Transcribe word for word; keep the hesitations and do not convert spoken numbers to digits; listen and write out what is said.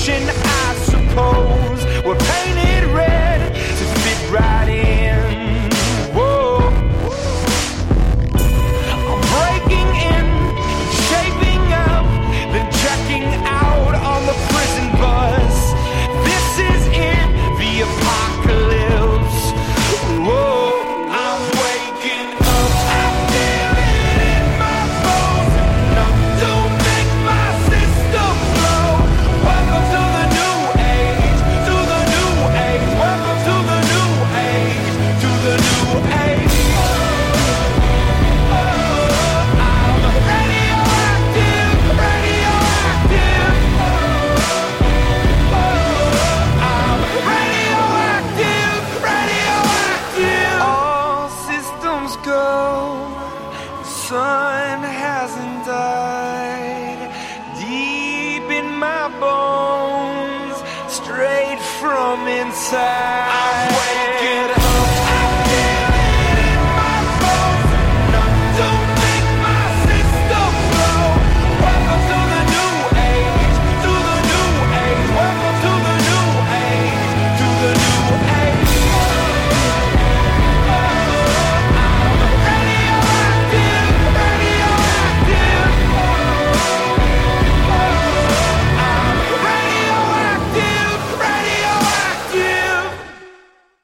Constitution, I suppose, were painted red to fit right in. Whoa. I'm breaking in, shaping up, then checking out on the prison bus. This is it, the apocalypse. Whoa, I'm waking up, I feel it in my bones, enough to make my system blow. Welcome to the new age, to the new age. Welcome to the new age, to the new age. Oh, I'm radioactive, radioactive. Oh, I'm radioactive, radioactive. All systems go. The sun hasn't died. Deep in my bones, straight from inside.